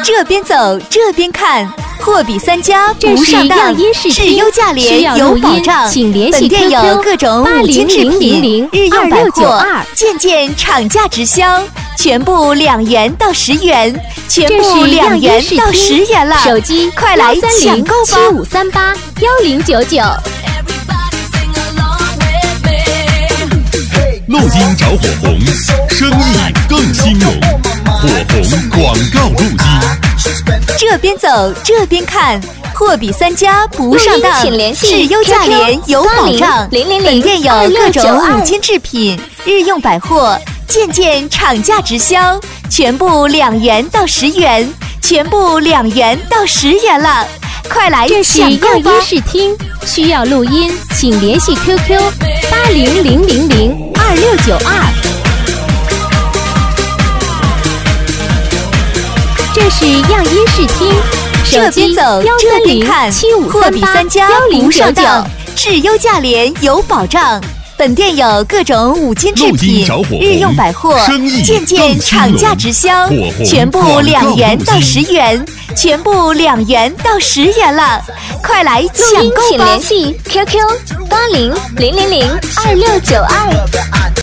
这边走这边看，货比三家不上当，质优价廉有保障。 请联系 QQ 本店有各种五金制品、日用百货，件厂价直销，全部2元到10元，全部2元到10元了。 手机快来抢购吧 ！75381099。 录音找火红，生意更兴隆。火红广告录音。 这边走这边看，货比三家不上当，质优价廉有保障。本店有各种五金制品、日用百货，件厂价直销，全部2元到10元，全部2元到10元了。快来抢购吧！ 这是样音视听，需要录音，请联系 QQ 800002692。这是样音视听， 这边走这边看，货比三家不上当，质优价廉有保障。本店有各种五金制品、日用百货，件厂价直销，全部2元到10元，全部2元到10元了。快来抢购吧！ 请联系 QQ80002692。